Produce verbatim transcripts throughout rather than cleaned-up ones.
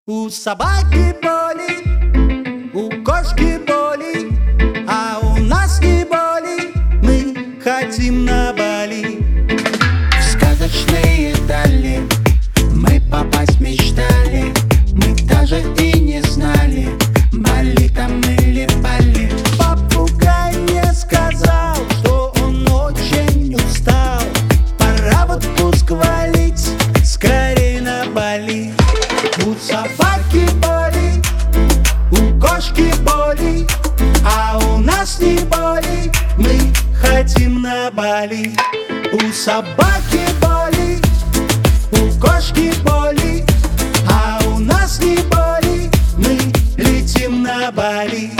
У собаки боли, у кошки боли, а у нас не боли, мы хотим на Бали. В сказочные дали мы попасть мечтали, мы даже и не знали, Бали там или Бали. Попугай мне сказал, что он очень устал, пора в отпуск валить, скорей на Бали. У собаки боли, у кошки боли, а у нас не боли, мы хотим на Бали. У собаки боли, у кошки боли, а у нас не боли, мы летим на Бали.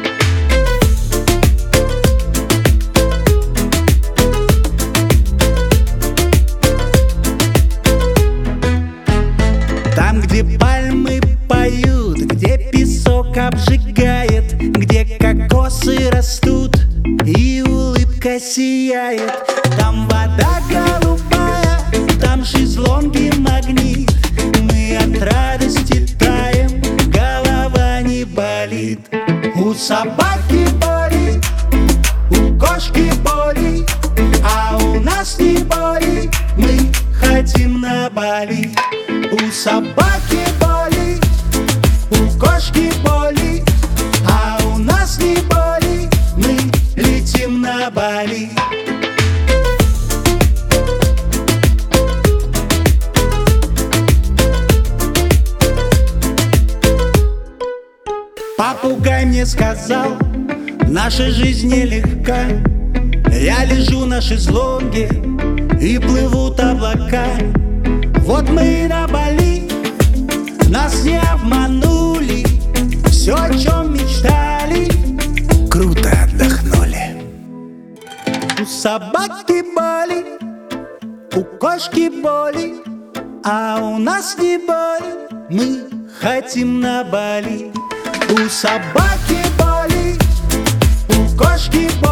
Там, где пальмы поют, где песок обжигает, где кокосы растут и улыбка сияет. Там вода голубая, там шезлонги магнит, мы от радости таем, голова не болит. У собаки боли, у кошки боли, а у нас не боли, мы хотим на Бали. У собаки боли, у кошки боли, а у нас не боли, мы летим на Бали. Попугай мне сказал, наша жизнь нелегка. Я лежу на шезлонге и плывут облака. Вот мы и на Бали, нас не обманули, все, о чем мечтали, Круто отдохнули. у собаки боли, у кошки боли, а у нас не боли, мы хотим на Бали. У собаки боли, у кошки боли.